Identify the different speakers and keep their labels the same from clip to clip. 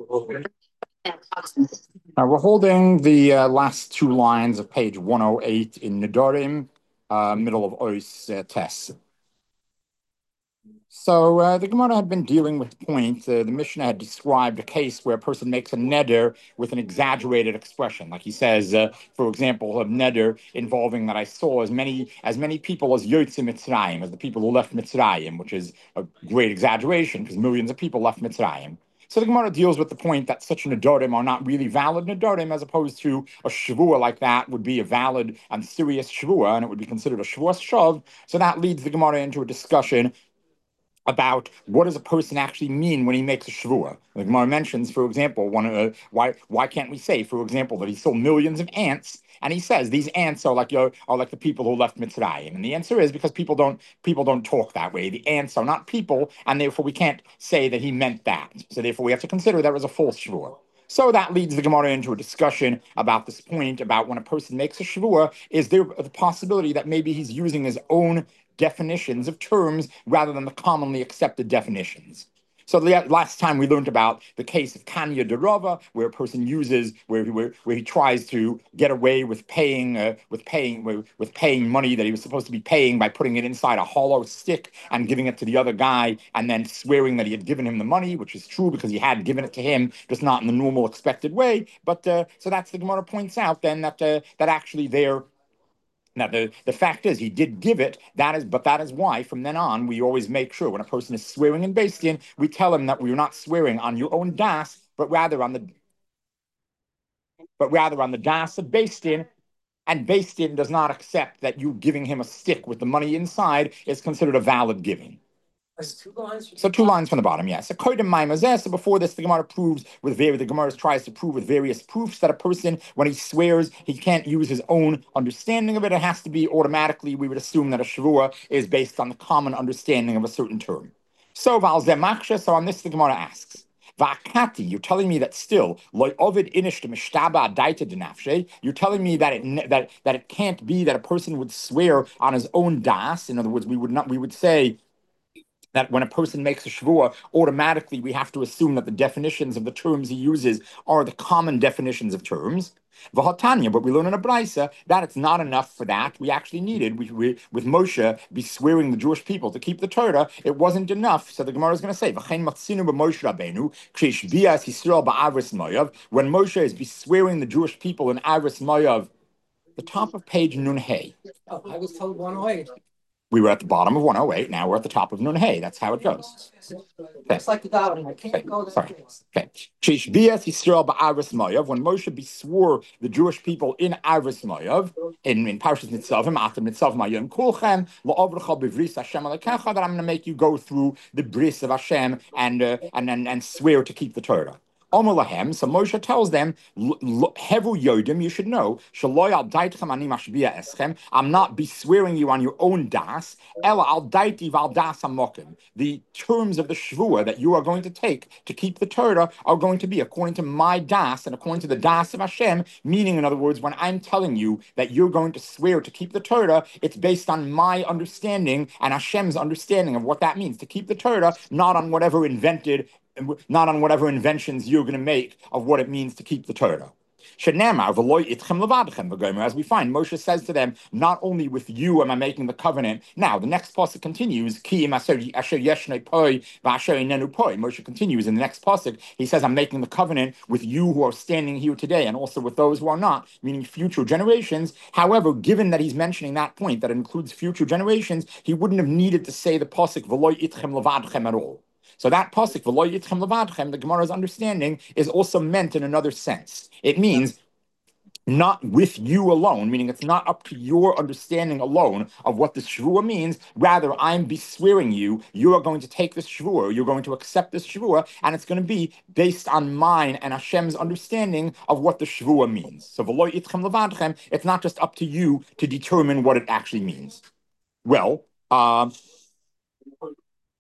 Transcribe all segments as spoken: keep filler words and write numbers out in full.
Speaker 1: Now we're holding the uh, last two lines of page one oh eight in Nedarim, uh, middle of Ois uh, Tes. So uh, the Gemara had been dealing with the point. Uh, the Mishnah had described a case where a person makes a neder with an exaggerated expression, like he says, uh, for example, a neder involving that I saw as many as many people as Yotze Mitzrayim, as the people who left Mitzrayim, which is a great exaggeration because millions of people left Mitzrayim. So the Gemara deals with the point that such nedarim are not really valid nedarim, as opposed to a shavua like that would be a valid and serious shavua, and it would be considered a shavuos shav. So that leads the Gemara into a discussion about what does a person actually mean when he makes a shvua. The Gemara mentions, for example, one uh, why why can't we say, for example, that he sold millions of ants, and he says these ants are like uh, are like the people who left Mitzrayim, and the answer is because people don't people don't talk that way. The ants are not people, and therefore we can't say that he meant that. So therefore we have to consider that was a false shvua. So that leads the Gemara into a discussion about this point about when a person makes a shvua, is there the possibility that maybe he's using his own definitions of terms rather than the commonly accepted definitions. So the last time we learned about the case of Kanya Derova, where a person uses, where he, where, where he tries to get away with paying, uh, with paying, with, with paying money that he was supposed to be paying by putting it inside a hollow stick and giving it to the other guy, and then swearing that he had given him the money, which is true because he had given it to him, just not in the normal expected way. But uh, so that's the Gemara points out then that uh, that actually there. Now, the, the fact is, he did give it, that is, but that is why, from then on, we always make sure when a person is swearing in Beis Din, we tell him that we're not swearing on your own das, but rather on the but rather on the das of Beis Din, and Beis Din does not accept that you giving him a stick with the money inside is considered a valid giving. Two so two lines from the bottom, yes. So so before this, the Gemara proves with various the Gemara tries to prove with various proofs that a person, when he swears, he can't use his own understanding of it. It has to be automatically, we would assume that a shavua is based on the common understanding of a certain term. So Valzemaksha, so on this the Gemara asks. Vakati, you're telling me that still, you're telling me that it that that it can't be that a person would swear on his own das. In other words, we would not we would say that when a person makes a shvua, automatically we have to assume that the definitions of the terms he uses are the common definitions of terms. V'hatanya, but we learn in a brisa that it's not enough for that. We actually needed, we, we, with Moshe, be swearing the Jewish people to keep the Torah. It wasn't enough. So the Gemara is going to say, V'chein matzinu b'Moshe Rabbeinu, k'shbias Yisrael ba'avris Moav, when Moshe is be swearing the Jewish people in Avris Moav, the top of page Nun Hey.
Speaker 2: Oh, I was told one oh eight.
Speaker 1: We were at the bottom of one oh eight. Now we're at the top of Nun Hey. That's how it goes.
Speaker 2: It's like the davening. I can't
Speaker 1: okay.
Speaker 2: go there.
Speaker 1: Sorry. Okay. Yisrael ba'Avris Moav. When Moshe beswore the Jewish people in Avris Moav, in in Parshas Nitzavim, after Nitzavim Mayom Kulchem, la'avrecha b'vris Hashem alekecha, that I'm going to make you go through the bris of Hashem and uh, and, and and swear to keep the Torah. Omalahem, so Moshe tells them, Hevu Yodim, you should know, Shaloy al daitchem ani mashbia eschem, I'm not beswearing you on your own das, Ela al daiti val das amokim. The terms of the shvua that you are going to take to keep the Torah are going to be according to my das and according to the das of Hashem, meaning, in other words, when I'm telling you that you're going to swear to keep the Torah, it's based on my understanding and Hashem's understanding of what that means, to keep the Torah, not on whatever invented not on whatever inventions you're going to make of what it means to keep the Torah. As we find, Moshe says to them, not only with you am I making the covenant. Now, the next pasuk continues, Moshe continues in the next pasuk, he says, I'm making the covenant with you who are standing here today and also with those who are not, meaning future generations. However, given that he's mentioning that point, that includes future generations, he wouldn't have needed to say the pasuk, v'lo itchem levadchem at all. So that pasuk, v'lo yitchem levadchem, the Gemara's understanding is also meant in another sense. It means not with you alone, meaning it's not up to your understanding alone of what this shvua means. Rather, I'm beswearing you. You are going to take this shvua. You're going to accept this shvua, and it's going to be based on mine and Hashem's understanding of what the shvua means. So v'lo yitchem levadchem, it's not just up to you to determine what it actually means. Well, um,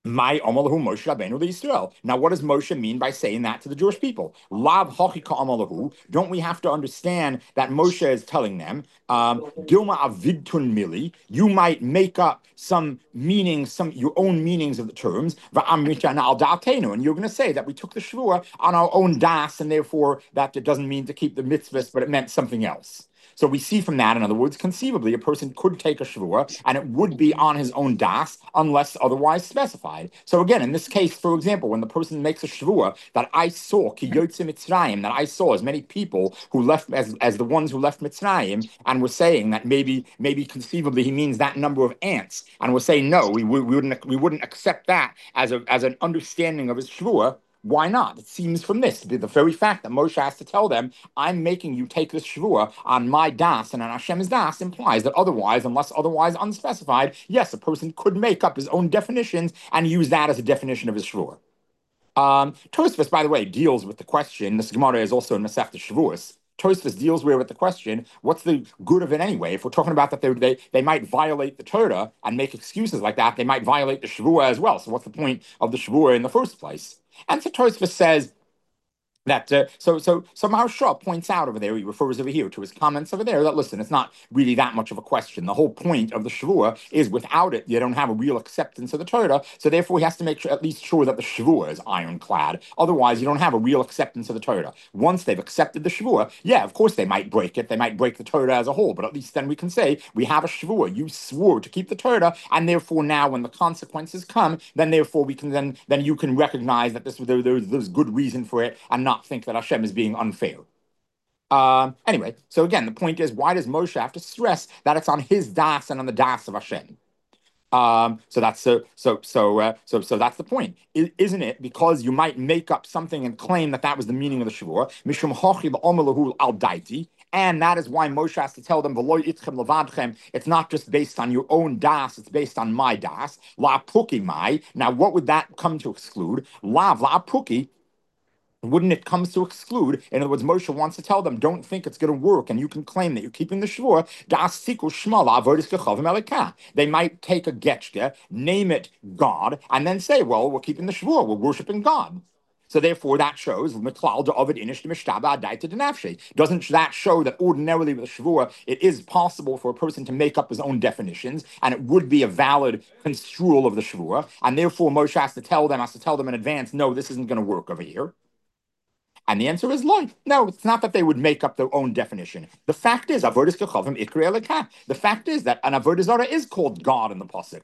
Speaker 1: My Amalahu Moshe Rabbeinu Yisrael. Now, what does Moshe mean by saying that to the Jewish people? Lav Hachika Amalahu. Don't we have to understand that Moshe is telling them, um, Dilma Avidtun Mili, you might make up some meanings, some your own meanings of the terms, Va'amrita Al Da'atenu, and you're going to say that we took the Shvua on our own das, and therefore that it doesn't mean to keep the mitzvahs, but it meant something else. So we see from that, in other words, conceivably, a person could take a shavua and it would be on his own das unless otherwise specified. So again, in this case, for example, when the person makes a shavua that I saw, ki yotze Mitzrayim, that I saw as many people who left as, as the ones who left Mitzrayim, and were saying that maybe maybe conceivably he means that number of ants, and we're saying no, we, we, we wouldn't we wouldn't accept that as a as an understanding of his shavua. Why not? It seems from this, the very fact that Moshe has to tell them, I'm making you take this Shavua on my das and on Hashem's das, implies that otherwise, unless otherwise unspecified, yes, a person could make up his own definitions and use that as a definition of his Shavua. Um, Tosfos, by the way, deals with the question, this Gemara is also in Masechta Shavuos, Tosfos deals with the question, what's the good of it anyway? If we're talking about that they, they, they might violate the Torah and make excuses like that, they might violate the Shavua as well. So what's the point of the Shavua in the first place? And so Tosfos says that, uh, so so so Maharsha points out over there, he refers over here to his comments over there, that listen, it's not really that much of a question. The whole point of the Shavua is without it, you don't have a real acceptance of the Torah, so therefore he has to make sure, at least sure that the Shavua is ironclad. Otherwise, you don't have a real acceptance of the Torah. Once they've accepted the Shavua, yeah, of course they might break it, they might break the Torah as a whole, but at least then we can say, we have a Shavua, you swore to keep the Torah, and therefore now when the consequences come, then therefore we can then, then you can recognize that this there, there, there's good reason for it, and not think that Hashem is being unfair. Um, anyway, so again, the point is, why does Moshe have to stress that it's on his das and on the das of Hashem? Um, so that's so so so uh, so so that's the point, I, isn't it? Because you might make up something and claim that that was the meaning of the Shavua. Mishum hochi l'omelahu al daiti, and that is why Moshe has to tell them, "V'lo itchem levadchem." It's not just based on your own das; it's based on my das. La puki mai. Now, what would that come to exclude? Lav la puki. Wouldn't it come to exclude? In other words, Moshe wants to tell them, don't think it's going to work, and you can claim that you're keeping the Shavua. They might take a getchke, name it God, and then say, well, we're keeping the Shavua, we're worshiping God. So therefore, that shows doesn't that show that ordinarily with a Shavua, it is possible for a person to make up his own definitions, and it would be a valid construal of the Shavua, and therefore Moshe has to tell them, has to tell them in advance, no, this isn't going to work over here. And the answer is no. No, it's not that they would make up their own definition. The fact is, avodas kechavim ikri elokah. The fact is that an avodah zarah is called God in the pasuk.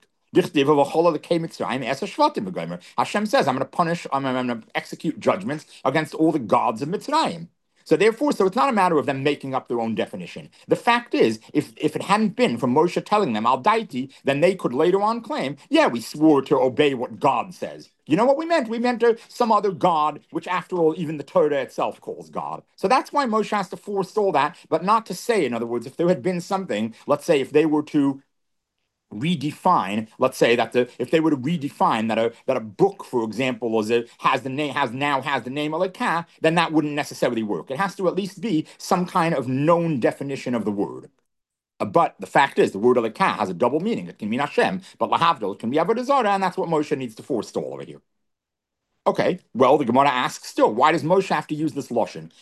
Speaker 1: Hashem says, "I'm going to punish, I'm, I'm going to execute judgments against all the gods of Mitzrayim." So therefore, so it's not a matter of them making up their own definition. The fact is, if, if it hadn't been for Moshe telling them, al daiti, then they could later on claim, yeah, we swore to obey what God says. You know what we meant? We meant uh, some other God, which after all, even the Torah itself calls God. So that's why Moshe has to forestall that, but not to say, in other words, if there had been something, let's say if they were to redefine, let's say that the if they were to redefine that a that a book, for example, is a, has the name has now has the name Elokah, then that wouldn't necessarily work. It has to at least be some kind of known definition of the word. Uh, but the fact is, the word Elokah has a double meaning. It can mean Hashem, but lahavdil can be avodah zarah, and that's what Moshe needs to forestall over here. Okay, well, the Gemara asks still, why does Moshe have to use this lashon?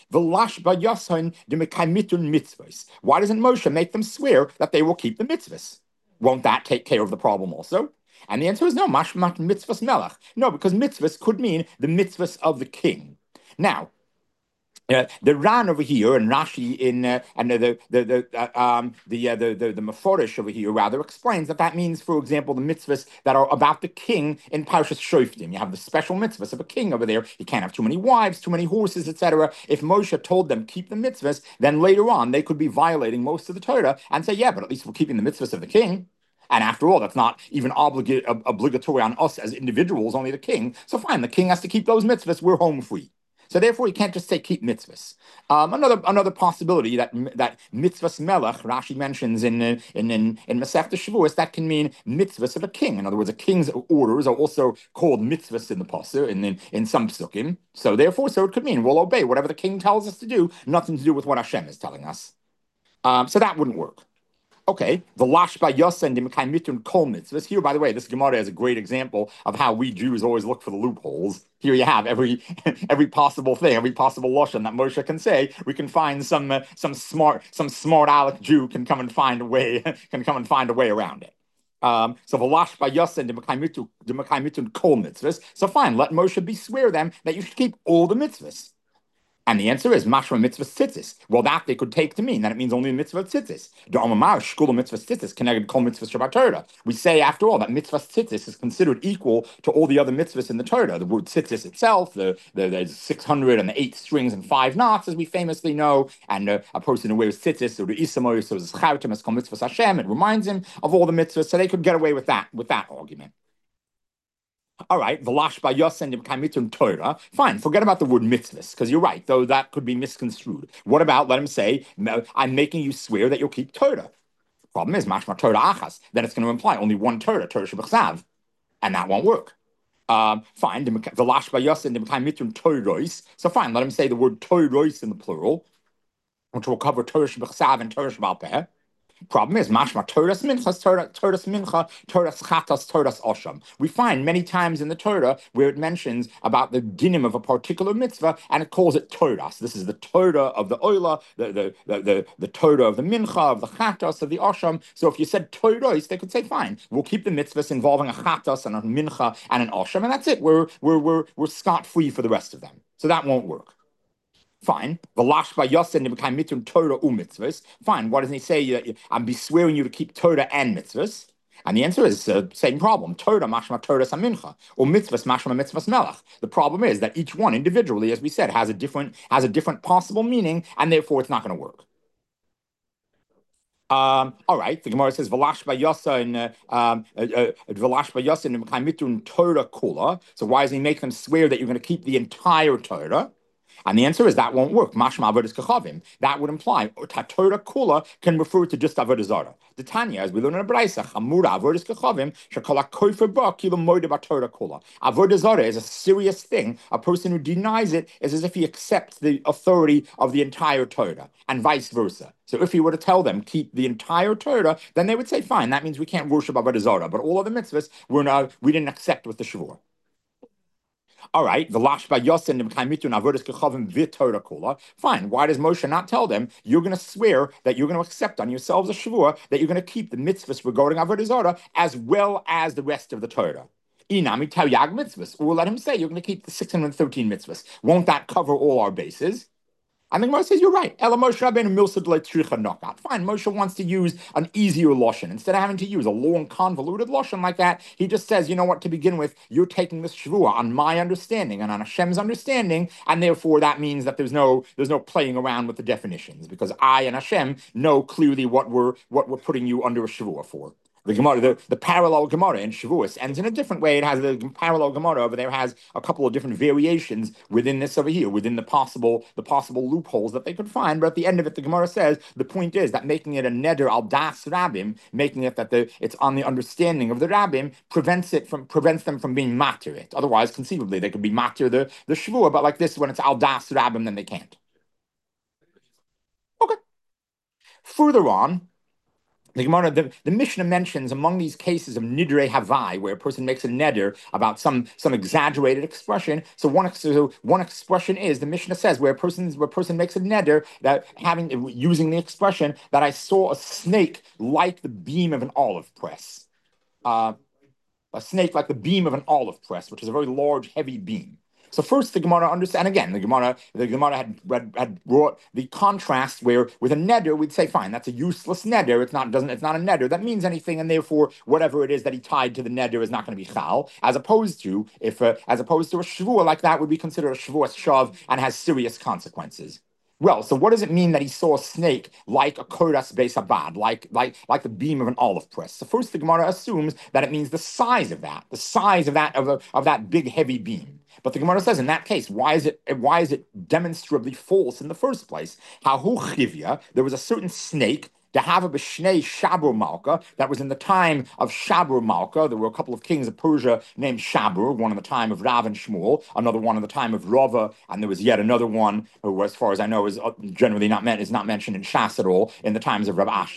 Speaker 1: Why doesn't Moshe make them swear that they will keep the mitzvahs? Won't that take care of the problem also? And the answer is no, mashmat mitzvahs melech. No, because mitzvahs could mean the mitzvahs of the king. Now, uh, the Ran over here and Rashi in uh, and the the the uh, um the, uh, the the the Meforish over here rather explains that that means, for example, the mitzvahs that are about the king in Parshas Shoftim. You have the special mitzvahs of a king over there. You can't have too many wives, too many horses, et cetera. If Moshe told them keep the mitzvahs, then later on they could be violating most of the Torah and say, yeah, but at least we're keeping the mitzvahs of the king. And after all, that's not even obliga- obligatory on us as individuals, only the king. So fine, the king has to keep those mitzvahs. We're home free. So therefore, you can't just say keep mitzvahs. Um, another another possibility that that mitzvahs melech Rashi mentions in in in, in Masechta Shavuos, that can mean mitzvahs of a king. In other words, a king's orders are also called mitzvahs in the pasuk and in, in some psukim. So therefore, so it could mean we'll obey whatever the king tells us to do, nothing to do with what Hashem is telling us. Um, so that wouldn't work. Okay, the lashba yosen dimkai mitun kol mitzvahs. Here, by the way, this Gemara is a great example of how we Jews always look for the loopholes. Here you have every every possible thing, every possible lashon that Moshe can say. We can find some uh, some smart some smart aleck Jew can come and find a way can come and find a way around it. Um, so v'lashba yosen dimkai mitun kol mitzvahs. So fine, let Moshe be swear them that you should keep all the mitzvahs. And the answer is mashma mitzvah tzitzis. Well, that they could take to mean that it means only mitzvah tzitzis. Da'omamar shkula mitzvah tzitzis connected kol mitzvah Shabbat Torah. We say, after all, that mitzvah tzitzis is considered equal to all the other mitzvahs in the Torah. The word tzitzis itself, the, the there's six hundred and the eight strings and five knots, as we famously know. And uh, a person who wears tzitzis, or the isamoy, so is chayutim as kol mitzvah Hashem. It reminds him of all the mitzvahs, so they could get away with that with that argument. All right, v'lashba yosen dimkai Torah. Fine, forget about the word mitzvahs, because you're right, though that could be misconstrued. What about, let him say, I'm making you swear that you'll keep Torah. Problem is, mashma Torah achas. Then it's going to imply only one Torah, Torah shebechsav, and that won't work. Um, fine, v'lashba yosen dimkai Torahs. So fine, let him say the word Torahs in the plural, which will cover Torah shebechsav and Torah shebal peh. Problem is, mashma Torahs minchas, Torah, Torahs mincha, Torahs chatas, Torahs osham. We find many times in the Torah where it mentions about the dinim of a particular mitzvah, and it calls it Torahs. This is the Torah of the oila, the the the the, the Torah of the mincha, of the chatas, of the osham. So if you said Torahs, they could say, fine, we'll keep the mitzvahs involving a chatas and a mincha and an osham, and that's it. We're we're we're we're scot free for the rest of them. So that won't work. Fine. Fine. Why doesn't he say uh, I'm be swearing you to keep Torah and mitzvahs? And the answer is the uh, same problem. Torah mashma Torah samincha, or mitzvahs mashma mitzvahs melech. The problem is that each one individually, as we said, has a different has a different possible meaning, and therefore it's not going to work. Um, all right, the Gemara says Velashba Yasa and Velashba Yasa and Mitun Torah Kula. So why does he make them swear that you're going to keep the entire Torah? And the answer is that won't work. Mashma avodas kachavim. That would imply Torah kula can refer to just avodah zara. The Tanya, as we learn in the Braysa, chamura avodas kachavim shekala kofer ba kilo moide ba Torah kula. Avodah zara is a serious thing. A person who denies it is as if he accepts the authority of the entire Torah, and vice versa. So if he were to tell them keep the entire Torah, then they would say, fine, that means we can't worship avodah zara, but all other mitzvahs we're not, we didn't accept with the Shavur. All right, fine. Why does Moshe not tell them you're going to swear that you're going to accept on yourselves a shavua that you're going to keep the mitzvahs regarding avodah zarah as well as the rest of the Torah? Inami taryag mitzvahs, or let him say you're going to keep the six hundred thirteen mitzvahs. Won't that cover all our bases? And the Gemara says, you're right. Ela Moshe Rabbeinu milsad le'tricha knockout. Fine, Moshe wants to use an easier lashon. Instead of having to use a long, convoluted lashon like that, he just says, you know what, to begin with, you're taking this shavua on my understanding and on Hashem's understanding, and therefore that means that there's no there's no playing around with the definitions, because I and Hashem know clearly what we're what we're putting you under a shavua for. The Gemara, the, the parallel Gemara in Shavuos ends in a different way. It has the parallel Gemara over there has a couple of different variations within this over here, within the possible the possible loopholes that they could find. But at the end of it, the Gemara says the point is that making it a neder al das rabbim, making it that the it's on the understanding of the rabbim, prevents it from prevents them from being matir it. Otherwise, conceivably, they could be matir the the Shavuot, but like this, when it's al das rabbim, then they can't. Okay. Further on. The Gemara, the, the Mishnah mentions among these cases of nidrei havai, where a person makes a neder about some, some exaggerated expression. So one so one expression is the Mishnah says where a person where a person makes a neder that having using the expression that I saw a snake like the beam of an olive press, uh, a snake like the beam of an olive press, which is a very large, heavy beam. So first, the Gemara understand. And again, the Gemara, the Gemara had, had had brought the contrast where with a neder we'd say, fine, that's a useless neder. It's not doesn't it's not a neder that means anything, and therefore whatever it is that he tied to the neder is not going to be chal. As opposed to if uh, as opposed to a shvuah like that would be considered a shvuah shav and has serious consequences. Well, so what does it mean that he saw a snake like a koras beis abad, like like like the beam of an olive press? So first, the Gemara assumes that it means the size of that, the size of that of, a, of that big heavy beam. But the Gemara says in that case, why is it why is it demonstrably false in the first place? Hahu chivya, there was a certain snake. To have a b'shnei Shabur Malka, that was in the time of Shabur Malka. There were a couple of kings of Persia named Shabur, one in the time of Rav and Shmuel, another one in the time of Rava, and there was yet another one who, as far as I know, is generally not meant is not mentioned in Shas at all in the times of Rav Ashi.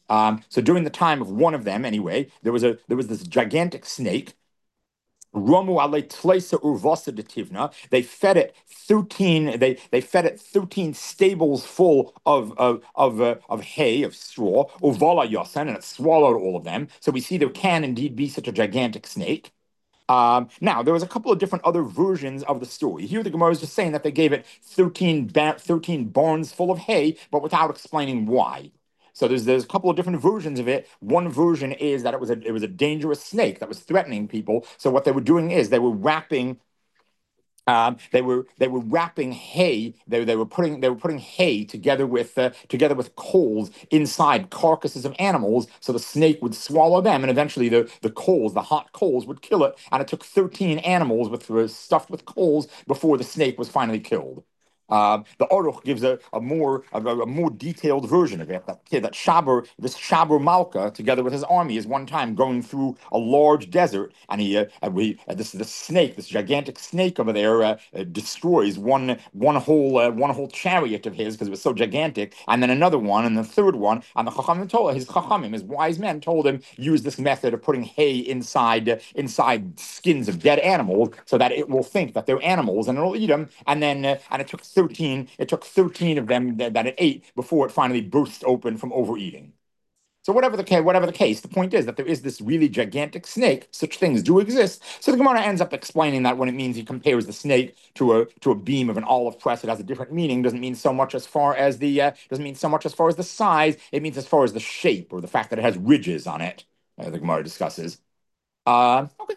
Speaker 1: Um, so during the time of one of them, anyway, there was a there was this gigantic snake. Romu ale tleisa urvasa de tivna. They fed it thirteen. They they fed it thirteen stables full of of of, uh, of hay, of straw. Uvala yosan, and it swallowed all of them. So we see there can indeed be such a gigantic snake. Um, now, there was a couple of different other versions of the story. Here, the Gemara is just saying that they gave it thirteen, ba- thirteen barns full of hay, but without explaining why. So there's there's a couple of different versions of it. One version is that it was a it was a dangerous snake that was threatening people. So what they were doing is they were wrapping um, they were they were wrapping hay. They, they were putting they were putting hay together with uh, together with coals inside carcasses of animals, so the snake would swallow them, and eventually the the coals, the hot coals, would kill it. And it took thirteen animals with uh, stuffed with coals before the snake was finally killed. Uh, the Aruch gives a, a more a, a more detailed version of it. That kid, that Shaber, this Shaber Malka, together with his army, is one time going through a large desert, and he, uh, and we, uh, this this snake, this gigantic snake over there, uh, uh, destroys one one whole uh, one whole chariot of his because it was so gigantic, and then another one, and the third one, and the Chachamim told his Chachamim, his wise men, told him use this method of putting hay inside uh, inside skins of dead animals so that it will think that they're animals and it'll eat them, and then uh, and it took thirteen. It took thirteen of them that, that it ate before it finally burst open from overeating. So whatever the case, whatever the case, the point is that there is this really gigantic snake. Such things do exist. So the Gemara ends up explaining that when it means he compares the snake to a to a beam of an olive press, it has a different meaning. Doesn't mean so much as far as the uh, doesn't mean so much as far as the size. It means as far as the shape or the fact that it has ridges on it. Uh, the Gemara discusses. Uh, okay.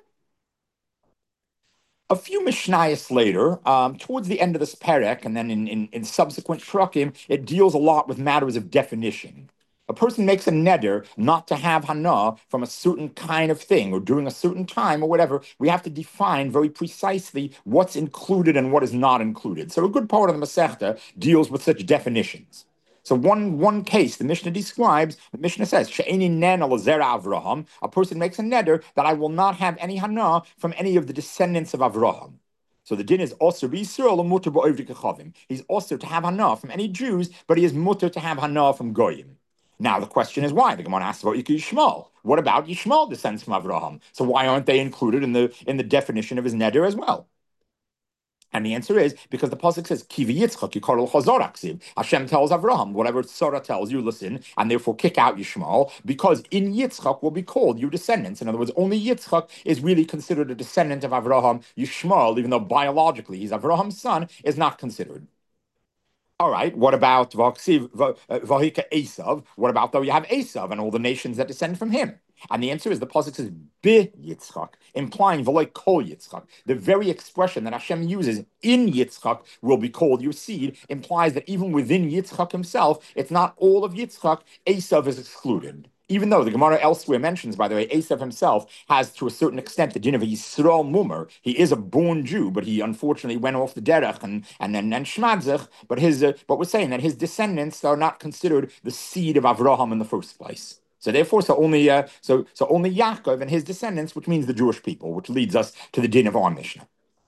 Speaker 1: A few Mishnayos later, um, towards the end of this perek, and then in, in, in subsequent Shrakim, it deals a lot with matters of definition. A person makes a neder not to have hana from a certain kind of thing or during a certain time or whatever. We have to define very precisely what's included and what is not included. So a good part of the Masechta deals with such definitions. So one one case the Mishnah describes, the Mishnah says, She'eni nen al zera Avraham, a person makes a neder that I will not have any hana from any of the descendants of Avraham. So the din is also Yisrael mutter ba'ovri kechavim. He's also to have hana from any Jews, but he is mutter to have hana from goyim. Now the question is why? The Gemara asks about Yishmael. What about Yishmael descends from Avraham? So why aren't they included in the in the definition of his neder as well? And the answer is because the pasuk says, "Kivi Yitzchak yikarol chazor aksiv." Hashem tells Avraham, whatever Sarah tells you, listen, and therefore kick out Yishmael, because in Yitzchak will be called your descendants. In other words, only Yitzchak is really considered a descendant of Avraham. Yishmael, even though biologically he's Avraham's son, is not considered. All right, what about Vahika Esav? What about though you have Esav and all the nations that descend from him? And the answer is the pasuk says Bi Yitzchak, implying V'loi Kol Yitzchak. The very expression that Hashem uses in Yitzchak will be called your seed implies that even within Yitzchak himself, it's not all of Yitzchak. Esav is excluded. Even though the Gemara elsewhere mentions, by the way, Esav himself has, to a certain extent, the din of a Yisrael Mumar. He is a born Jew, but he unfortunately went off the derech and and then and Shmadzich. But his, uh, but we're saying that his descendants are not considered the seed of Avraham in the first place. So therefore, so only uh, so so only Yaakov and his descendants, which means the Jewish people, which leads us to the din of our Mishnah.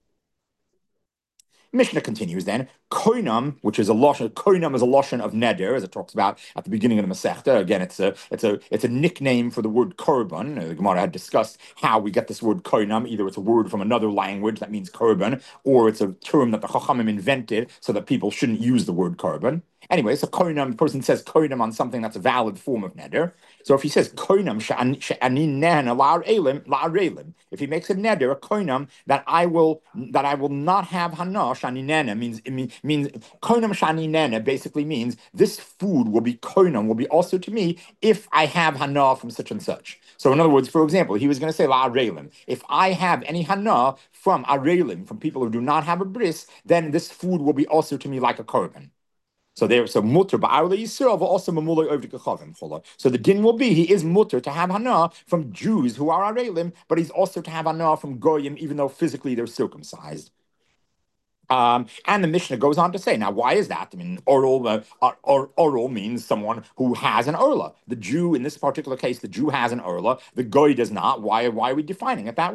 Speaker 1: Mishnah continues then, koinam, which is a lashon, koinam is a lashon of neder, as it talks about at the beginning of the Masechta. Again, it's a it's a it's a nickname for the word korban. The Gemara had discussed how we get this word koinam. Either it's a word from another language that means korban, or it's a term that the Chachamim invented so that people shouldn't use the word korban. Anyway, so koinam, the person says koinam on something that's a valid form of neder. So if he says koinam she'ani nehena la'arelim la'arelim, if he makes a neder, a koinam that I will that I will not have hana shani nena means it means means koinam shani nena basically means this food will be koinam will be also to me if I have hana from such and such. So in other words, for example, he was going to say la'arelim. If I have any hana from arelim, from people who do not have a bris, then this food will be also to me like a korban. So there, so mutter ba'arle Yisrael also mamulay over kechavim. So the din will be he is mutter to have hana from Jews who are arelim, but he's also to have hana from goyim, even though physically they're circumcised. Um, and the Mishnah goes on to say, now why is that? I mean, oral, uh, or, oral means someone who has an urla. The Jew, in this particular case, the Jew has an urla. The goy does not. Why? Why are we defining it that way?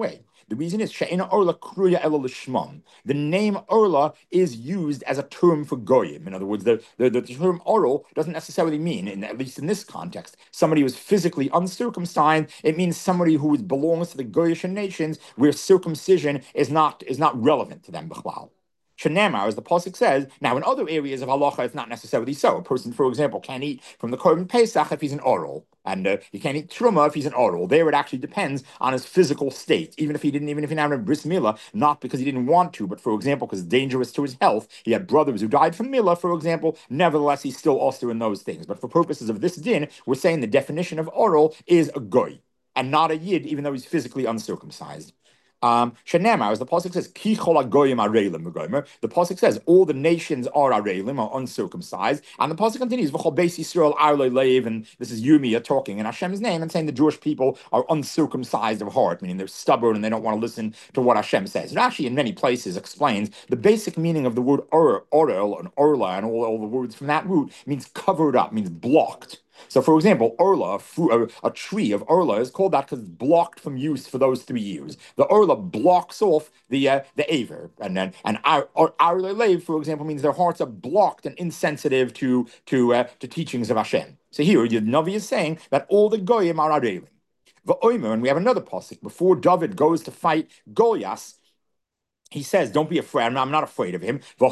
Speaker 1: The reason is she'ena orla kruya ela l'shmam. The name orla is used as a term for goyim. In other words, the, the, the term oral doesn't necessarily mean, in, at least in this context, somebody who is physically uncircumcised. It means somebody who belongs to the Goyish nations where circumcision is not is not relevant to them. Shenamar, as the pasuk says. Now, in other areas of halacha, it's not necessarily so. A person, for example, can't eat from the korban pesach if he's an oral, and uh, he can't eat truma if he's an oral. There, it actually depends on his physical state. Even if he didn't, even if he didn't have a bris milah, not because he didn't want to, but for example, because it's dangerous to his health. He had brothers who died from milah, for example. Nevertheless, he's still also in those things. But for purposes of this din, we're saying the definition of oral is a goy and not a yid, even though he's physically uncircumcised. Um, Shenema, as the pasuk says, Ki chol hagoyim areilim v'gomer. The pasuk says all the nations are areilim, are uncircumcised, and the pasuk continues v'chol beis Yisrael arlei leiv, and this is Yirmiyah talking in Hashem's name and saying the Jewish people are uncircumcised of heart, meaning they're stubborn and they don't want to listen to what Hashem says. It actually, in many places, explains the basic meaning of the word or, orel and orla and all, all the words from that root means covered up, means blocked. So, for example, Orla, a, a tree of Orla, is called that because it's blocked from use for those three years. The Orla blocks off the uh, the Aver, and then and Arle Lev, for example, means their hearts are blocked and insensitive to to uh, to teachings of Hashem. So here, the Navi is saying that all the Goyim are Arelim. V'omer, and we have another pasuk before David goes to fight Goliath. He says, don't be afraid. I'm not, I'm not afraid of him. He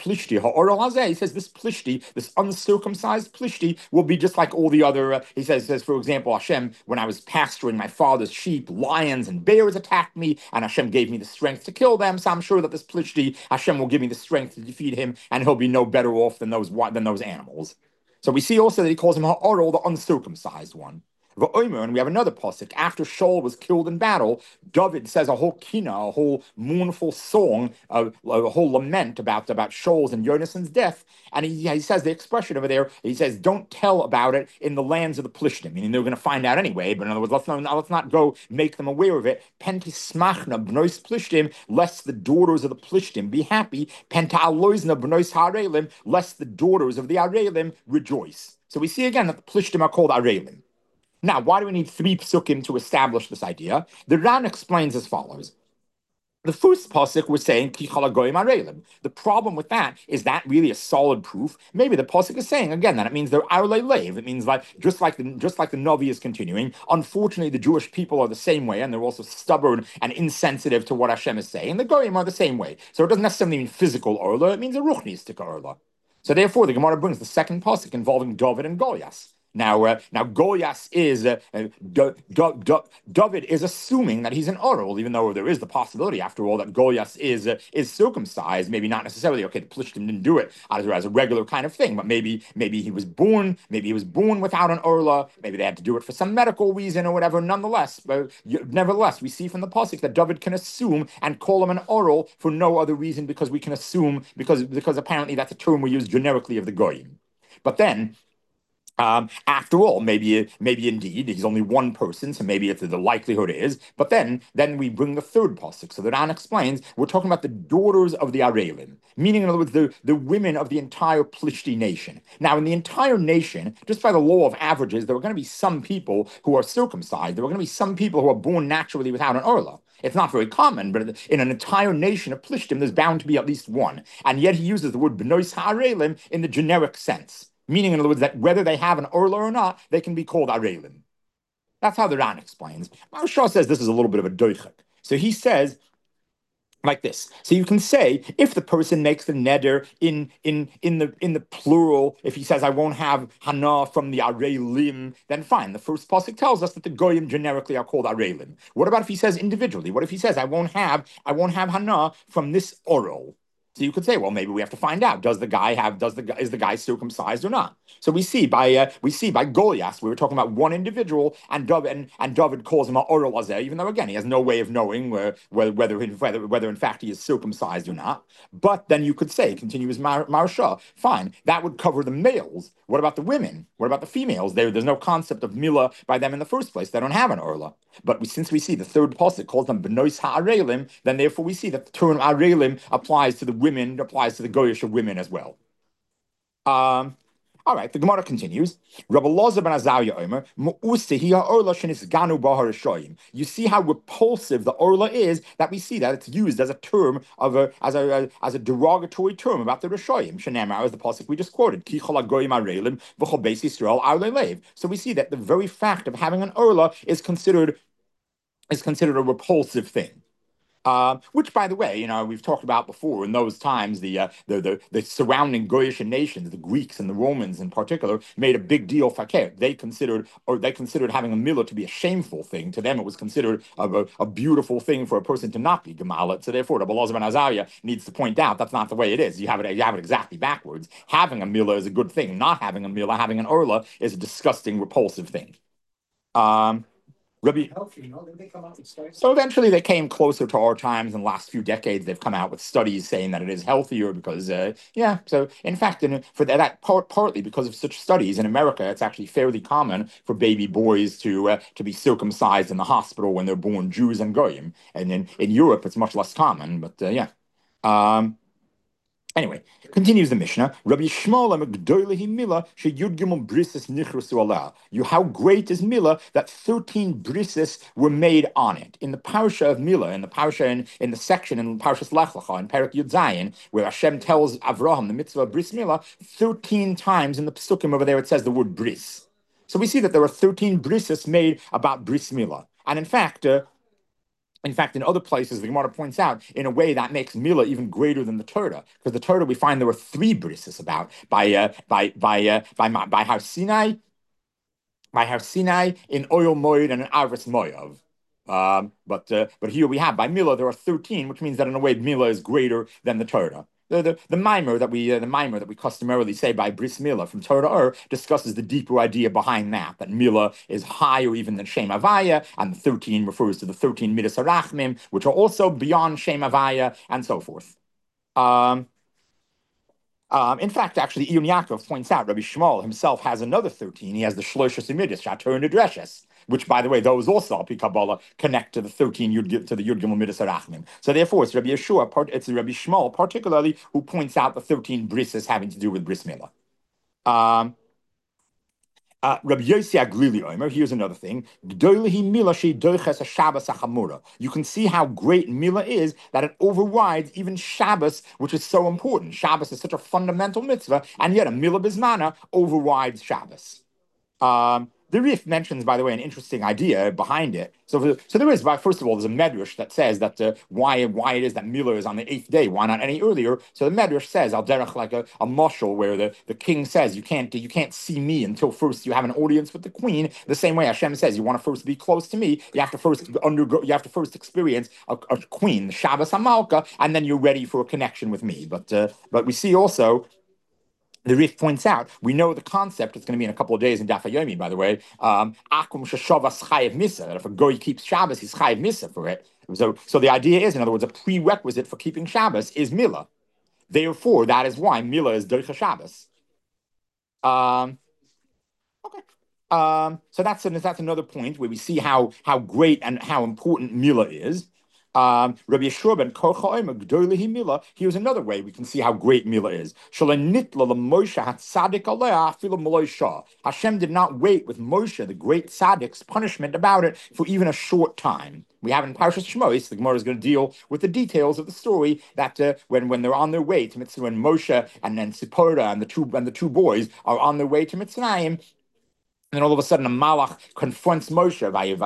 Speaker 1: says, this plishti, this uncircumcised plishti, will be just like all the other. Uh, he says, says, for example, Hashem, when I was pasturing my father's sheep, lions and bears attacked me, and Hashem gave me the strength to kill them. So I'm sure that this plishti, Hashem will give me the strength to defeat him, and he'll be no better off than those than those animals. So we see also that he calls him Ha'orol, the uncircumcised one. And we have another pasuk. After Shaul was killed in battle, David says a whole kina, a whole mournful song, a, a whole lament about, about Shaul's and Jonathan's death. And he, he says the expression over there, he says, don't tell about it in the lands of the Plishtim, meaning they're going to find out anyway. But in other words, let's not, let's not go make them aware of it. Pentismachna b'nois Plishtim, lest the daughters of the Plishtim be happy. Pentaloizna b'nois Harelim, lest the daughters of the Arelim rejoice. So we see again that the Plishtim are called Arelim. Now, why do we need three psukim to establish this idea? The Ran explains as follows. The first pasuk was saying Ki chol hagoyim areilim. The problem with that is that really a solid proof. Maybe the pasuk is saying again that it means they're arlei leiv. It means like just like the just like the Navi is continuing. Unfortunately, the Jewish people are the same way, and they're also stubborn and insensitive to what Hashem is saying. The goyim are the same way. So it doesn't necessarily mean physical orla. It means a ruchnistic orla. So therefore, the Gemara brings the second pasuk involving David and Goliath. Now, uh, now Goliath is uh, uh, D- D- D- David is assuming that he's an oral, even though there is the possibility, after all, that Goliath is uh, is circumcised. Maybe not necessarily. Okay, the Plishtim didn't do it as, as a regular kind of thing, but maybe maybe he was born. Maybe he was born without an orla. Maybe they had to do it for some medical reason or whatever. Nonetheless, but nevertheless, we see from the pasuk that David can assume and call him an oral for no other reason because we can assume because because apparently that's a term we use generically of the goyim. But then. Um, after all, maybe maybe indeed he's only one person, so maybe it's the likelihood is. But then, then we bring the third pasuk. So the Ran explains we're talking about the daughters of the Arelim, meaning in other words the, the women of the entire Plishti nation. Now, in the entire nation, just by the law of averages, there are going to be some people who are circumcised. There are going to be some people who are born naturally without an orla. It's not very common, but in an entire nation of Plishtim, there's bound to be at least one. And yet he uses the word b'nois ha'arelim in the generic sense. Meaning, in other words, that whether they have an orla or not, they can be called arelim. That's how the Ran explains. Maharsha says this is a little bit of a doichek. So he says like this. So you can say if the person makes the neder in in in the in the plural, if he says I won't have hana from the arelim, then fine. The first pasuk tells us that the goyim generically are called arelim. What about if he says individually? What if he says I won't have I won't have hana from this oral? So you could say, well, maybe we have to find out: does the guy have? Does the is the guy circumcised or not? So we see by uh, we see by Goliath, we were talking about one individual, and David and, and David calls him a oral azeh, even though again he has no way of knowing where, whether whether whether whether in fact he is circumcised or not. But then you could say, continues Mar- Maharsha, fine, that would cover the males. What about the women? What about the females? There, there's no concept of milah by them in the first place. They don't have an orla. But we, since we see the third pasuk calls them benois ha'arelim, then therefore we see that the term arelim applies to the women, applies to the goyish of women as well. Um, All right, the Gemara continues. Rabbi Loza ben Azariah Omer, "Mu'usehi ha'orla shenisganu b'harashoyim." You see how repulsive the orla is, that we see that it's used as a term of a as a as a derogatory term about the Rishoyim. Shenemar, as the pasuk we just quoted, Ki chol hagoyim arelim v'chol beis Yisrael arle lev. So we see that the very fact of having an orla is considered is considered a repulsive thing. Uh, which, by the way, you know, we've talked about before. In those times, the uh, the, the the surrounding Goyish nations, the Greeks and the Romans in particular, made a big deal fakir. They considered, or they considered having a milah to be a shameful thing. To them, it was considered a, a, a beautiful thing for a person to not be gemalit. So therefore, the Belazar ben Azariah needs to point out that's not the way it is. You have it, you have it exactly backwards. Having a milah is a good thing. Not having a milah, having an orla, is a disgusting, repulsive thing. Um. Rabbi,
Speaker 2: Healthy, you know, they come out with studies.
Speaker 1: So eventually they came closer to our times. In the last few decades, they've come out with studies saying that it is healthier because, uh, yeah. So in fact, in, for that, that part, partly because of such studies in America, it's actually fairly common for baby boys to uh, to be circumcised in the hospital when they're born Jews and Goyim. And in, in Europe, it's much less common. But uh, yeah. Um, Anyway, continues the Mishnah. Rabbi Yishmael Amigdoilehi Mila she Yud Gimel Brisis Nichrusu Allah. You, how great is Mila that thirteen brisis were made on it. In the parasha of Mila, in the parasha in, in the section in Parashas Lech Lecha, in Perek Yud Zayin, where Hashem tells Avraham the mitzvah of Bris Mila, thirteen times in the Pesukim over there it says the word bris. So we see that there are thirteen brisis made about Bris Mila. And in fact, uh, In fact, in other places, the Gemara points out, in a way that makes Mila even greater than the Torah, because the Torah we find there were three brises about by uh, by by uh, by by Har Sinai, by Har Sinai in Oyel Moed and in Arvis Moav. Um, but uh, but here we have by Mila there are thirteen, which means that in a way Mila is greater than the Torah. The, the, the mimer that we uh, the mimer that we customarily say by Bris Mila from Torah to Ur discusses the deeper idea behind that, that Mila is higher even than Shem Avaya, and the thirteen refers to the thirteen Midas Harachmim, which are also beyond Shem Avaya, and so forth. Um, um, in fact, actually, Iyun Yaakov points out, Rabbi Shmuel himself has another thirteen. He has the Shloshas Midas, Shatur and Dreshes, which, by the way, those also, Al Pi Kabbalah, connect to the thirteen Yud, to the Yud Gimel Midas Harachmim. So therefore, it's Rabbi Yeshua, part, it's Rabbi Shmuel, particularly, who points out the thirteen brises having to do with bris milah. Um, uh, Rabbi Yossi Aglili Omer, here's another thing. You can see how great milah is, that it overrides even Shabbos, which is so important. Shabbos is such a fundamental mitzvah, and yet a milah bismana overrides Shabbos. Um, The Rif mentions, by the way, an interesting idea behind it. So, so there is, first of all, there's a medrash that says that uh, why why it is that Mila is on the eighth day, why not any earlier? So the medrash says, al derech, like a, a mashal, where the, the king says, you can't you can't see me until first you have an audience with the queen. The same way Hashem says, you want to first be close to me, you have to first undergo, you have to first experience a, a queen, the Shabbos Hamalka, and then you're ready for a connection with me. But uh, but we see also, the Rif points out, we know the concept, it's going to be in a couple of days in Daf Yomi, by the way, um, Akum Sheshavas Chayev Misa, that if a goy keeps Shabbos, he's Chayev Misa for it. So, so the idea is, in other words, a prerequisite for keeping Shabbos is Milah. Therefore, that is why Milah is Doicha Shabbos. Um, okay. Um, so that's, that's another point where we see how, how great and how important Milah is. Um, Rabbi Yeshua ben Korcha Omer Gdolehi Mila. Here's another way we can see how great Mila is. Hashem did not wait with Moshe, the great Tzaddik's punishment about it, for even a short time. We have in Parshas Shmos, the Gemara is going to deal with the details of the story that uh, when, when they're on their way to Mitzrayim, when Moshe and then Sipporah and the two and the two boys are on their way to Mitzrayim. And then all of a sudden, a malach confronts Moshe.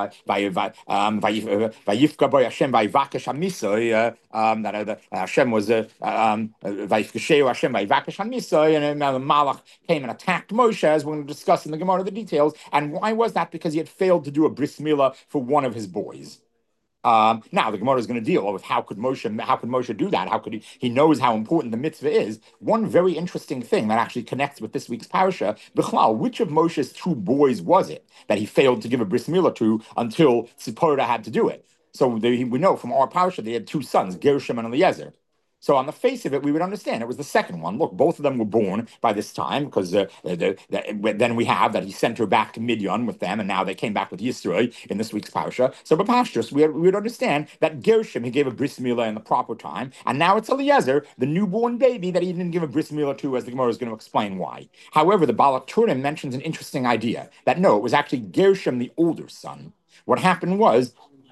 Speaker 1: Vayifka boy Hashem vayivakesh hamisoy. That Hashem was vayifkesheu Hashem vayivakesh hamisoy, and the malach came and attacked Moshe, as we're going to discuss in the Gemara the details. And why was that? Because he had failed to do a bris milah for one of his boys. Um, now the Gemara is going to deal with how could Moshe how could Moshe do that? How could he? He knows how important the mitzvah is. One very interesting thing that actually connects with this week's parasha, Bichlal, which of Moshe's two boys was it that he failed to give a bris milah to until Tzipporah had to do it? So they, we know from our parasha they had two sons, Gershom and Eliezer. So on the face of it, we would understand it was the second one. Look, both of them were born by this time because uh, the, the, then we have that he sent her back to Midian with them, and now they came back with Yisroi in this week's parsha. So Bapashtus, we, we would understand that Gershom, he gave a bris milah in the proper time, and now it's Eliezer, the newborn baby that he didn't give a bris milah to, as the Gemara is going to explain why. However, the Balak Turim mentions an interesting idea, that no, it was actually Gershom, the older son. What happened was,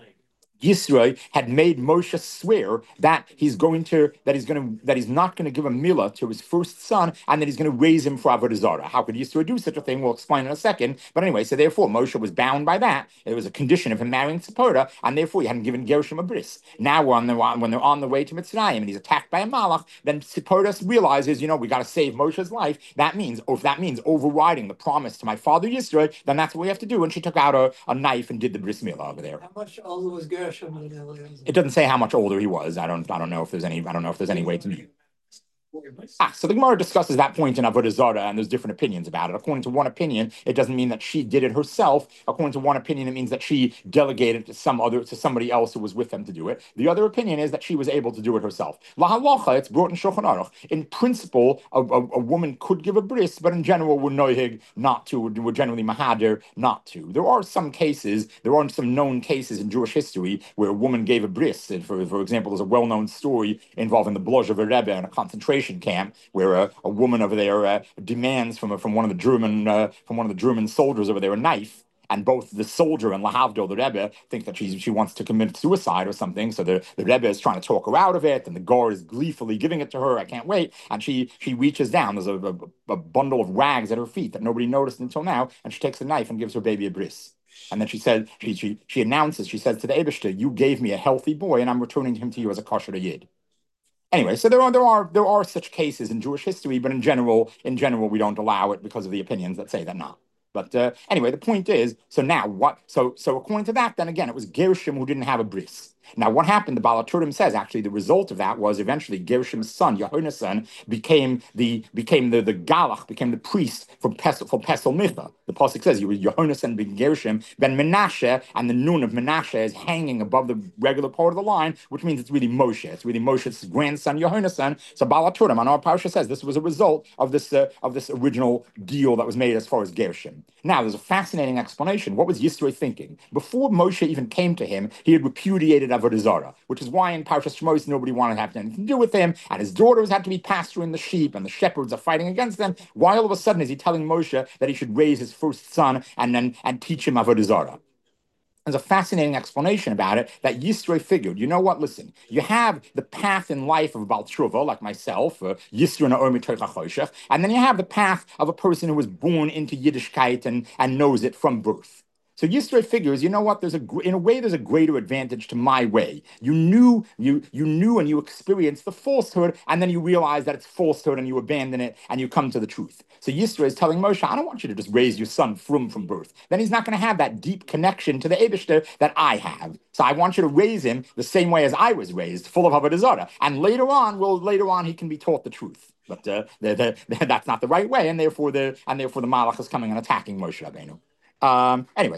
Speaker 1: Yisro had made Moshe swear that he's going to that he's going to that he's not going to give a milah to his first son, and that he's going to raise him for avodah zarah. How could Yisro do such a thing? We'll explain in a second. But anyway, so therefore Moshe was bound by that. It was a condition of him marrying Tzipora, and therefore he hadn't given Gershom a bris. Now we're on the when they're on the way to Mitzrayim and he's attacked by a malach, then Tzipora realizes, you know, we got to save Moshe's life. That means, or if that means overriding the promise to my father Yisro, then that's what we have to do. And she took out a, a knife and did the bris milah over there.
Speaker 2: How much older was Gershom?
Speaker 1: It doesn't say how much older he was. I don't. I don't know if there's any. I don't know if there's any way to know. Ah, so the Gemara discusses that point in Avodah Zarah, and there's different opinions about it. According to one opinion, it doesn't mean that she did it herself. According to one opinion, it means that she delegated to some other to somebody else who was with them to do it. The other opinion is that she was able to do it herself. La halacha, it's brought in Shulchan Aruch. In principle, a, a, a woman could give a bris, but in general, we're nohig not to. We're generally mahader not to. There are some cases. There are some known cases in Jewish history where a woman gave a bris. And for for example, there's a well-known story involving the Blozhever Rebbe in a concentration camp where a, a woman over there uh, demands from a, from one of the German uh, from one of the German soldiers over there a knife, and both the soldier and Lahavdil, the Rebbe, think that she she wants to commit suicide or something. So the, the Rebbe is trying to talk her out of it, and the guard is gleefully giving it to her. I can't wait. And she she reaches down. There's a, a, a bundle of rags at her feet that nobody noticed until now, and she takes a knife and gives her baby a bris. And then she said, she she, she announces, she says to the Eibishter, you gave me a healthy boy, and I'm returning him to you as a kosher yid. Anyway, so there are there are there are such cases in Jewish history, but in general, in general, we don't allow it because of the opinions that say that not. But uh, anyway, the point is, so now what? So so according to that, then again, it was Gershom who didn't have a bris. Now, what happened? The Balaturim says actually the result of that was eventually Gershom's son Yehonasan became the became the the Galach, became the priest for Pesel for Pesel Micha. The pasuk says you were Yehonasan ben Gershom ben Menashe, and the nun of Menashe is hanging above the regular part of the line, which means it's really Moshe. It's really Moshe's grandson Yehonasan. So Balaturim on our parsha says this was a result of this uh, of this original deal that was made as far as Gershom. Now, there's a fascinating explanation. What was Yisro thinking? Before Moshe even came to him, he had repudiated Avodah Zarah, which is why in Parshas Shmos nobody wanted to have anything to do with him, and his daughters had to be pasturing the sheep, and the shepherds are fighting against them. Why all of a sudden is he telling Moshe that he should raise his first son and then and teach him Avodah Zarah? There's a fascinating explanation about it that Yisro figured, you know what, listen, you have the path in life of a Baal Tshuva, like myself, uh, Yisro Naomi Tocha Choshech, and then you have the path of a person who was born into Yiddishkeit and, and knows it from birth. So Yisro figures, you know what? There's a in a way there's a greater advantage to my way. You knew you you knew and you experienced the falsehood, and then you realize that it's falsehood, and you abandon it, and you come to the truth. So Yisro is telling Moshe, I don't want you to just raise your son from from birth. Then he's not going to have that deep connection to the Eibishter that I have. So I want you to raise him the same way as I was raised, full of Avodah Zarah. And later on, well, later on he can be taught the truth. But uh, the, the, the, that's not the right way, and therefore the and therefore the Malach is coming and attacking Moshe Rabbeinu. Um, anyway,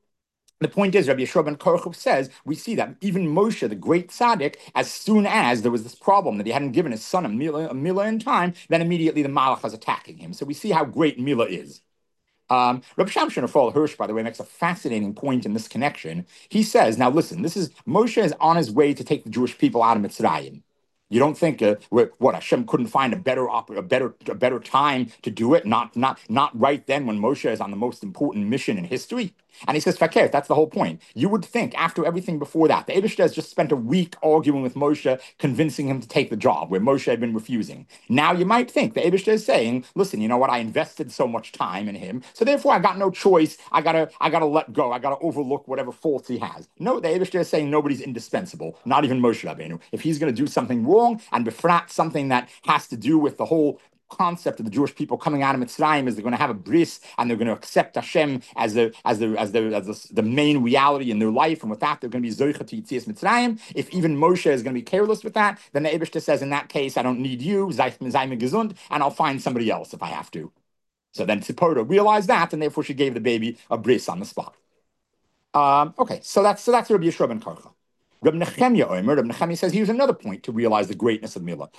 Speaker 1: the point is, Rabbi Yeshua ben Korchov says, we see that even Moshe, the great tzaddik, as soon as there was this problem that he hadn't given his son a milah, a milah in time, then immediately the Malach is attacking him. So we see how great milah is. Um, Rabbi Shamshon Raphael Hirsch, by the way, makes a fascinating point in this connection. He says, now listen, this is, Moshe is on his way to take the Jewish people out of Mitzrayim. You don't think uh, what Hashem couldn't find a better op- a better a better time to do it? Not not not right then when Moshe is on the most important mission in history. And he says, Fakir, that's the whole point. You would think after everything before that, the Eibishter has just spent a week arguing with Moshe, convincing him to take the job where Moshe had been refusing. Now you might think the Eibishter is saying, listen, you know what? I invested so much time in him, so therefore I got no choice. I gotta I gotta let go. I gotta overlook whatever faults he has. No, the Eibishter is saying nobody's indispensable, not even Moshe Rabbeinu. If he's going to do something wrong and befrat something that has to do with the whole concept of the Jewish people coming out of Mitzrayim, is they're going to have a bris and they're going to accept Hashem as the as the as the as the, the main reality in their life, and with that they're going to be zoicha to Yitzias Mitzrayim. If even Moshe is going to be careless with that, then the Eibishter says, in that case, I don't need you, Zayim Gesund, and I'll find somebody else if I have to. So then Tzipora realized that, and therefore she gave the baby a bris on the spot. Um, okay, so that's so that's Rabbi Yeshua ben Karcha. Reb Nechemia Omer, Reb Nechemia says here's another point to realize the greatness of Milah.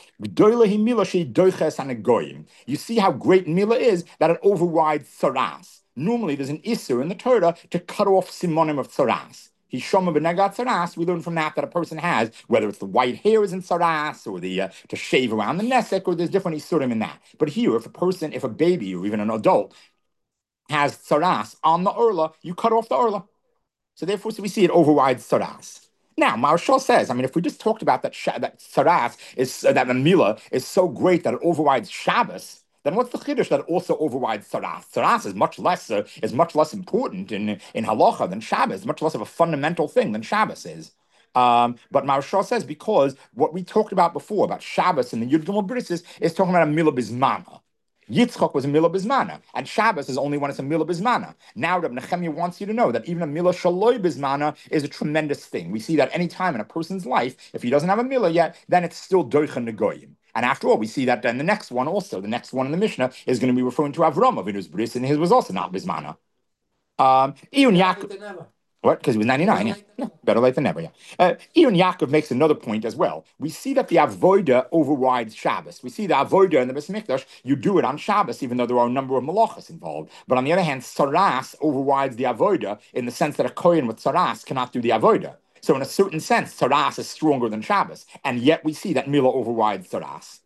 Speaker 1: You see how great Milah is, that it overrides Tsaras. Normally there's an Isser in the Torah to cut off Simonim of Tsaras. Hishama b'negat Tsaras, we learn from that that a person has, whether it's the white hairs in Tsaras, or the uh, to shave around the Nesek, or there's different Isurim in that. But here, if a person, if a baby, or even an adult, has Tsaras on the Urla, you cut off the Urla. So therefore, so we see it overrides Tsaras. Now, Maharshal says, I mean, if we just talked about that, that Tsaras is uh, that the Milah is so great that it overrides Shabbos, then what's the chiddush that it also overrides Tsaras? Tsaras is much less uh, is much less important in in halacha than Shabbos, much less of a fundamental thing than Shabbos is. Um, but Maharshal says because what we talked about before about Shabbos and the Yud Gimel Brisis is talking about a Milah Bismana. Yitzchak was a Milah Bismana, and Shabbos is only when it's a Milah Bismana. Now, Reb Nechemia wants you to know that even a Milah Shaloi Bismana is a tremendous thing. We see that any time in a person's life, if he doesn't have a Milah yet, then it's still Doicha Negoyim. And after all, we see that in the next one also. The next one in the Mishnah is going to be referring to Avram Avinu's bris, and his was also not Bismana. Um, Iyun Yaakov. What? Because he was ninety-nine, yeah. yeah. Better late than never, yeah. Uh, Iyun Yaakov makes another point as well. We see that the Avoida overrides Shabbos. We see the Avoida in the Beis Mikdash, you do it on Shabbos, even though there are a number of malachas involved. But on the other hand, Saras overrides the Avoida in the sense that a Kohen with Saras cannot do the Avoida. So in a certain sense, Saras is stronger than Shabbos. And yet we see that Milah overrides Saras.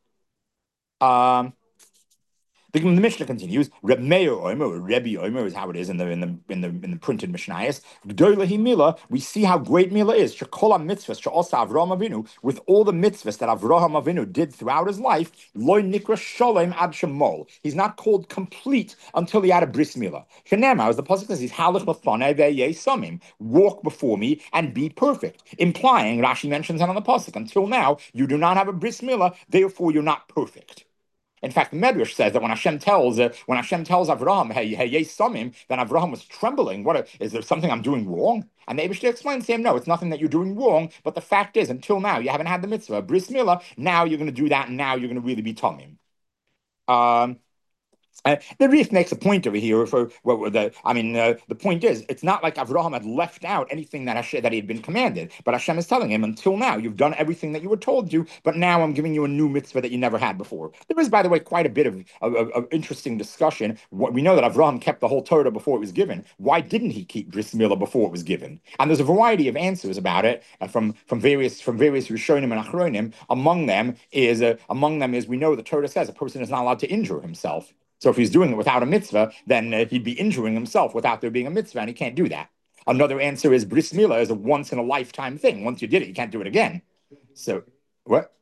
Speaker 1: Um... The, the Mishnah continues. Reb Meir Omer, or Rebbe Omer is how it is in the in the in the in the printed Mishnayos. Gdolehi Milah. We see how great Milah is. Shekola mitzvahs she'osa Avraham Avinu, with all the mitzvahs that Avraham Avinu did throughout his life. Loy nikra sholem ad shemol. He's not called complete until he had a bris milah. Shenema, as the pasuk says, he's halach lefanei ve'yei samim. Walk before me and be perfect. Implying, Rashi mentions that on the pasuk. Until now, you do not have a bris milah, therefore you're not perfect. In fact, the Medrash says that when Hashem tells uh, when Hashem tells Avraham, "Hey, hey, yes, samim," then Avraham was trembling. What a, is there something I'm doing wrong? And the Eibishter explains to him, "No, it's nothing that you're doing wrong. But the fact is, until now, you haven't had the mitzvah, bris milah. Now you're going to do that, and now you're going to really be tamim." Um, Uh, the Rif makes a point over here for well, the. I mean, uh, the point is, it's not like Avraham had left out anything that Hashem, that he had been commanded, but Hashem is telling him, until now, you've done everything that you were told to, but now I'm giving you a new mitzvah that you never had before. There is, by the way, quite a bit of, of, of interesting discussion. We know that Avraham kept the whole Torah before it was given. Why didn't he keep bris milah before it was given? And there's a variety of answers about it uh, from from various from various Rishonim and Achronim. Among them is uh, among them is we know the Torah says a person is not allowed to injure himself. So if he's doing it without a mitzvah, then uh, he'd be injuring himself without there being a mitzvah, and he can't do that. Another answer is bris milah is a once-in-a-lifetime thing. Once you did it, you can't do it again. So, what?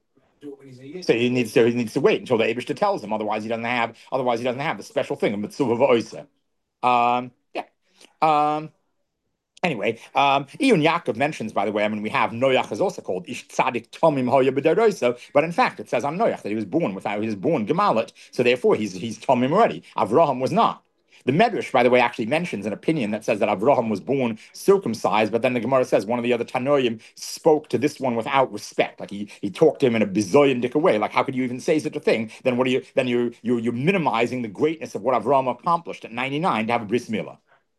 Speaker 1: So he needs to he needs to wait until the Eibishter tells him. Otherwise, he doesn't have. Otherwise, he doesn't have the special thing of mitzvah v'oisa. Um, yeah. Um. Anyway, um, Iyun Yaakov mentions, by the way, I mean, we have Noach is also called Ish Tzadik Tomim Hoya B'Deroso, but in fact, it says on Noach that he was born without, he was born Gemalit, so therefore he's he's Tomim already. Avraham was not. The Medrash, by the way, actually mentions an opinion that says that Avraham was born circumcised, but then the Gemara says one of the other Tanoim spoke to this one without respect, like he he talked to him in a bizoyandic way. Like, how could you even say such a thing? Then what are you? Then you you you're minimizing the greatness of what Avraham accomplished at ninety-nine to have a bris milah.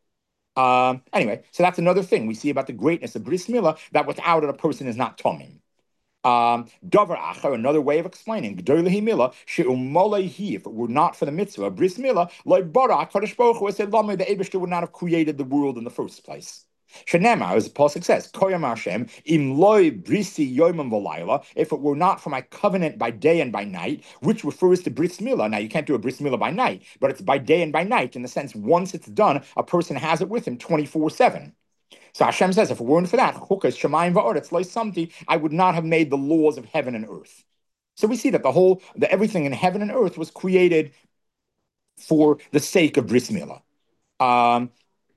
Speaker 1: Um, anyway, so that's another thing we see about the greatness of bris milah, that without it a person is not tomim. Um, Davar Acher, another way of explaining, G'dolehi milah, she'umolehi, if it were not for the mitzvah, bris milah, like bara, Kadosh Baruch Hu said, Lama, the Eibishter would not have created the world in the first place. Shenema, as the pasuk says, Koyam Hashem, im loy brisi yomim v'layla, if it were not for my covenant by day and by night, which refers to bris milah. Now, you can't do a bris milah by night, but it's by day and by night, in the sense, once it's done, a person has it with him twenty-four seven. So Hashem says, if it weren't for that, chukas shemayim va'aretz lo samti, I would not have made the laws of heaven and earth. So we see that the whole, the everything in heaven and earth was created for the sake of bris milah. Um,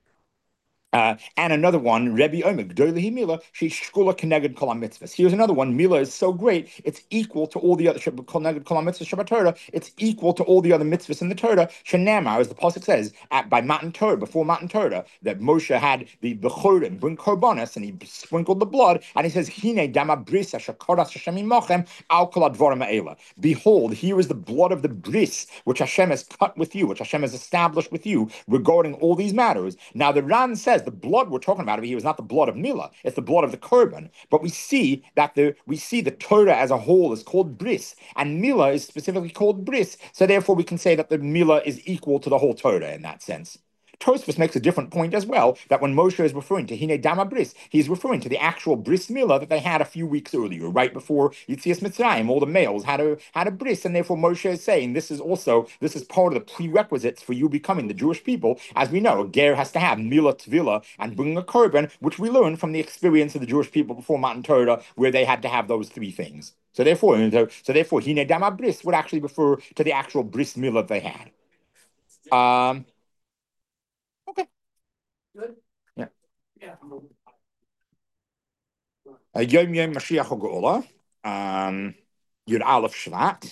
Speaker 1: Uh, and another one, Rebbe Omer, G'dolehi Milah, she shkula keneged kol mitzvahs. Here's another one. Milah is so great, it's equal to all the other keneged kol mitzvahs Shabbat Torah. It's equal to all the other mitzvahs in the Torah. Shenamar, as the pasuk says, at by Matan Torah, before Matan Torah, that Moshe had the bechorim bring korbanos, and he sprinkled the blood, and he says, Hine dama brisa shakoras Hashem imachem al kol advarim ha'ela. Behold, here is the blood of the bris which Hashem has cut with you, which Hashem has established with you regarding all these matters. Now the Ran says the blood we're talking about over here is not the blood of Milah, it's the blood of the korban. But we see that the we see the Torah as a whole is called bris, and Milah is specifically called bris. So therefore, we can say that the Milah is equal to the whole Torah in that sense. Tosfos makes a different point as well, that when Moshe is referring to Hine Dama Bris, he's referring to the actual Bris Milah that they had a few weeks earlier, right before Yitzias Mitzrayim. All the males had a had a bris, and therefore Moshe is saying this is also this is part of the prerequisites for you becoming the Jewish people. As we know, a ger has to have Milah Tvila and bring a korban, which we learn from the experience of the Jewish people before Matan Torah, where they had to have those three things. So therefore, so therefore, Hine Dama Bris would actually refer to the actual Bris Milah they had. Um. Okay.
Speaker 2: Good?
Speaker 1: Yeah.
Speaker 2: Yeah.
Speaker 1: Yom Yom Mashiach HaGeula, um, Yud Aleph Shvat.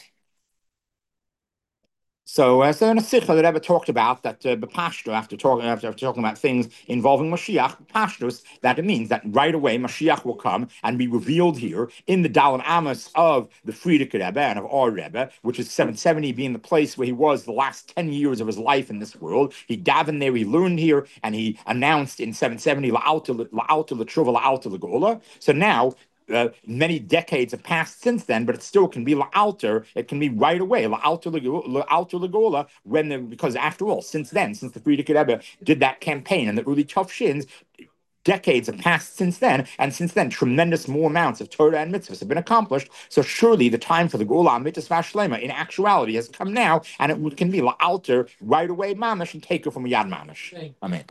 Speaker 1: So, uh, so in a sikha that Rebbe talked about that uh, B'Pashto, after talking after, after talking about things involving Mashiach, Pashtos, that it means that right away Mashiach will come and be revealed here in the Dalan Amos of the Frierdiker Rebbe and of our Rebbe, which is seven seventy, being the place where he was the last ten years of his life in this world. He davened there, he learned here, and he announced in seven seventy La'alta L'Truva La'alta L'Geula. So now, Uh, many decades have passed since then, but it still can be la'alter. It can be right away la'alter l'gola when the, because after all, since then, since the Frierdiker Rebbe did that campaign and the early Tufshins, decades have passed since then, and since then, tremendous more amounts of Torah and mitzvahs have been accomplished. So surely the time for the Geula Mitzvah Shlema in actuality has come now, and it can be la'alter right away, mamish, and take her from Yad Mamish. Amen.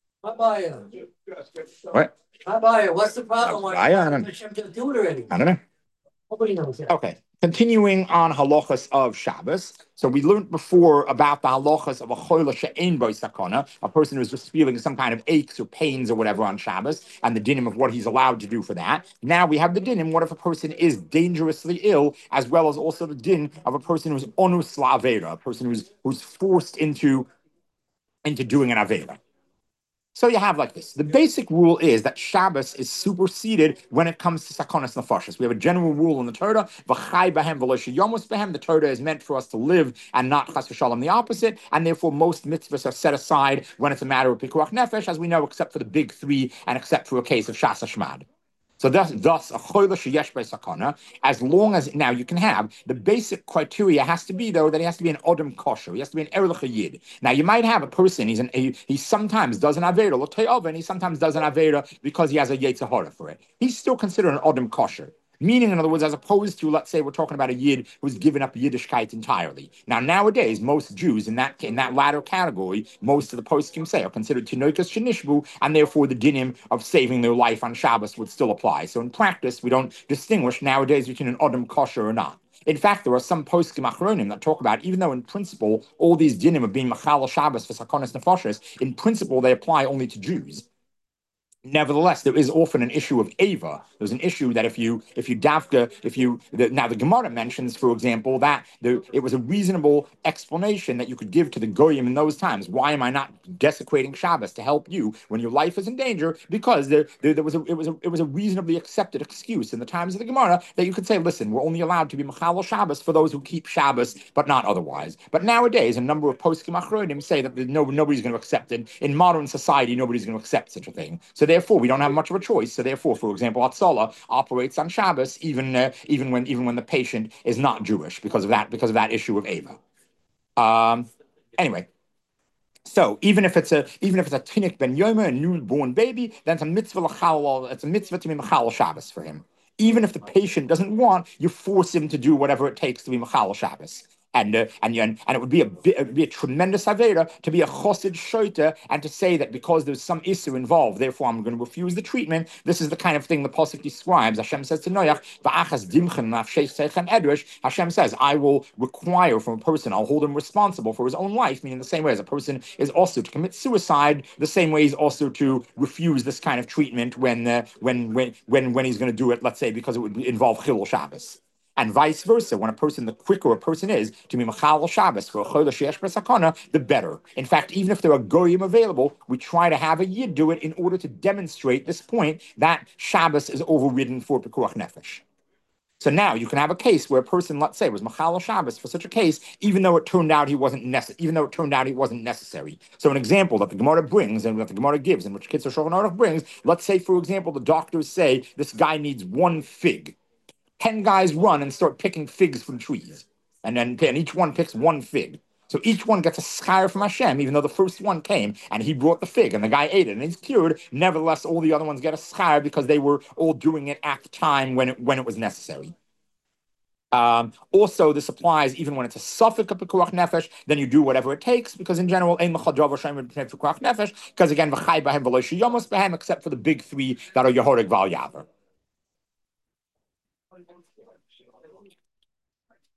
Speaker 1: What?
Speaker 2: What's the problem? Why
Speaker 1: I don't know.
Speaker 2: Hashem didn't do it already?
Speaker 1: I don't know.
Speaker 2: Nobody knows that.
Speaker 1: Okay. Continuing on halachas of Shabbos. So we learned before about the halachas of a choila she'ein bo sakana, a person who's just feeling some kind of aches or pains or whatever on Shabbos, and the dinim of what he's allowed to do for that. Now we have the dinim, what if a person is dangerously ill, as well as also the din of a person who's onus la'avera, a person who's who's forced into, into doing an avera. So you have like this. The basic rule is that Shabbos is superseded when it comes to sakonas nefashos. We have a general rule in the Torah, v'chai b'hem v'lo sheyomos b'hem. The Torah is meant for us to live and not chas v'shalom the opposite, and therefore most mitzvahs are set aside when it's a matter of pikuach nefesh, as we know, except for the big three and except for a case of shas hashmad. So thus, thus a choila sheyesh by sakana, as long as, now you can have, the basic criteria has to be, though, that he has to be an odom kosher, he has to be an erlich yid. Now, you might have a person, he's an, he, he sometimes does an avera, l'tayov, and he sometimes does an avera because he has a yetzer hara for it. He's still considered an odom kosher. Meaning, in other words, as opposed to, let's say, we're talking about a Yid who's given up Yiddishkeit entirely. Now, nowadays, most Jews in that in that latter category, most of the poskim say, are considered tinoikas shenishbu, and therefore the dinim of saving their life on Shabbos would still apply. So in practice, we don't distinguish nowadays between an Odom kosher or not. In fact, there are some poskim achronim that talk about, even though in principle, all these dinim of being machal Shabbos for sakonas nefashos, in principle, they apply only to Jews. Nevertheless, there is often an issue of Ava. There's an issue that if you, if you davka, if you, the, now the Gemara mentions, for example, that there, it was a reasonable explanation that you could give to the Goyim in those times. Why am I not desecrating Shabbos to help you when your life is in danger? Because there, there, there was a, it was a, it was a reasonably accepted excuse in the times of the Gemara that you could say, listen, we're only allowed to be Machal Shabbos for those who keep Shabbos, but not otherwise. But nowadays, a number of poskim achronim say that no, nobody's going to accept it. In modern society, nobody's going to accept such a thing. So therefore, we don't have much of a choice. So therefore, for example, Hatzalah operates on Shabbos even uh, even when even when the patient is not Jewish because of that because of that issue of Ava. Um, anyway, so even if it's a even if it's a tinik ben yoma, a newborn baby, then it's a mitzvah l'chal. It's a mitzvah to be machal Shabbos for him. Even if the patient doesn't want, you force him to do whatever it takes to be machal Shabbos. And, uh, and and and it would be a it would be a tremendous avera to be a chosid shoita and to say that because there's some issue involved, therefore I'm going to refuse the treatment. This is the kind of thing the pasuk describes. Hashem says to Noach, "Va'achas dimchen nafshei seichem edrish." Hashem says, "I will require from a person, I'll hold him responsible for his own life." Meaning the same way as a person is also to commit suicide, the same way he's also to refuse this kind of treatment when uh, when when when when he's going to do it. Let's say because it would involve chilul Shabbos. And vice versa, when a person, the quicker a person is to be Machal Shabbos for a Chodesh Sheyesh B'Sakana, the better. In fact, even if there are Goyim available, we try to have a Yid do it in order to demonstrate this point that Shabbos is overridden for Pekuach Nefesh. So now you can have a case where a person, let's say, was Machal Shabbos for such a case, even though it turned out he wasn't necessary, even though it turned out he wasn't necessary. So an example that the Gemara brings and that the Gemara gives, and which Kitzur Shulchan Aruch brings, let's say, for example, the doctors say this guy needs one fig. Ten guys run and start picking figs from trees, and then and each one picks one fig. So each one gets a schar from Hashem, even though the first one came and he brought the fig and the guy ate it and he's cured. Nevertheless, all the other ones get a schar because they were all doing it at the time when it when it was necessary. Um, also, this applies even when it's a suffix of pekuach nefesh. Then you do whatever it takes, because in general, ein l'chadra v'shem pekuach nefesh. Because again, v'chai b'hem v'lo sheyamos b'hem, except for the big three that are Yehorig Val Yaver.